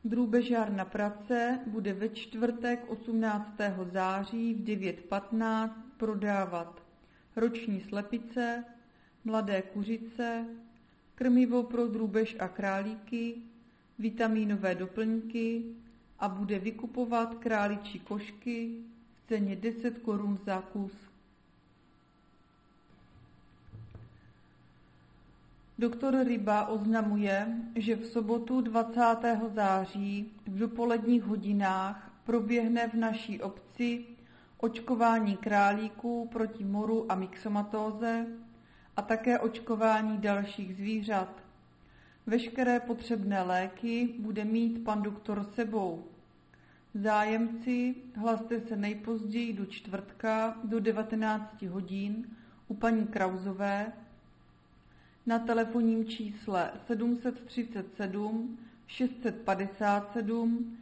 Drůbežárna Prace bude ve čtvrtek 18. září v 9:15 prodávat roční slepice, mladé kuřice, krmivo pro drůbež a králíky, vitamínové doplňky a bude vykupovat králičí košky v ceně 10 korun za kus. Doktor Ryba oznamuje, že v sobotu 20. září v dopoledních hodinách proběhne v naší obci očkování králíků proti moru a myxomatóze a také očkování dalších zvířat. Veškeré potřebné léky bude mít pan doktor sebou. Zájemci, hlaste se nejpozději do čtvrtka do 19 hodin u paní Krauzové na telefonním čísle 737 657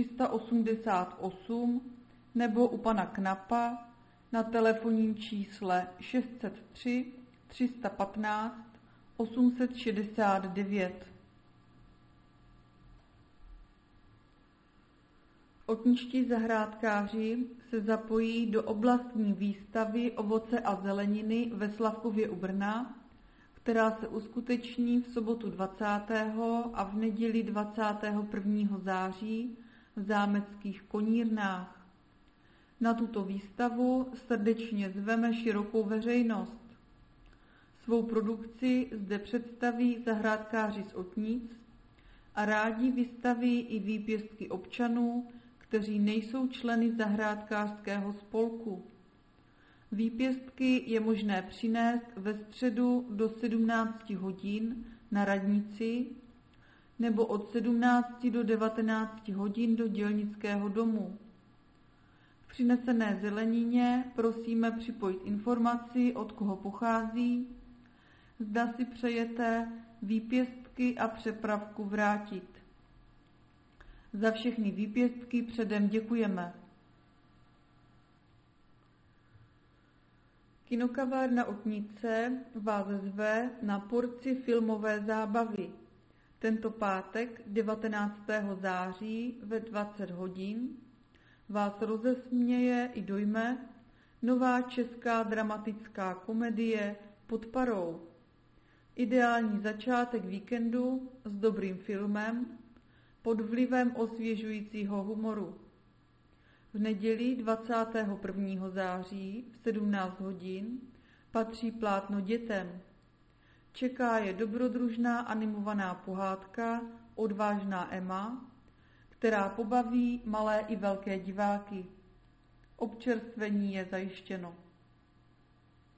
388 nebo u pana Knapa na telefonním čísle 603 315 869. Otničtí zahrádkáři se zapojí do oblastní výstavy ovoce a zeleniny ve Slavkově u Brna, která se uskuteční v sobotu 20. a v neděli 21. září v zámeckých Konírnách. Na tuto výstavu srdečně zveme širokou veřejnost. Svou produkci zde představí zahrádkáři z Otnic a rádi vystaví i výpěstky občanů, kteří nejsou členy zahrádkářského spolku. Výpěstky je možné přinést ve středu do 17 hodin na radnici nebo od 17 do 19 hodin do dělnického domu. K přinesené zelenině prosíme připojit informaci, od koho pochází, zda si přejete výpěstky a přepravku vrátit. Za všechny výpěstky předem děkujeme. Kinokavárna Otnice vás zve na porci filmové zábavy. Tento pátek 19. září ve 20 hodin vás rozesměje i dojme nová česká dramatická komedie Pod parou. Ideální začátek víkendu s dobrým filmem pod vlivem osvěžujícího humoru. V neděli 21. září v 17 hodin patří plátno dětem. Čeká je dobrodružná animovaná pohádka Odvážná Emma, která pobaví malé i velké diváky. Občerstvení je zajištěno.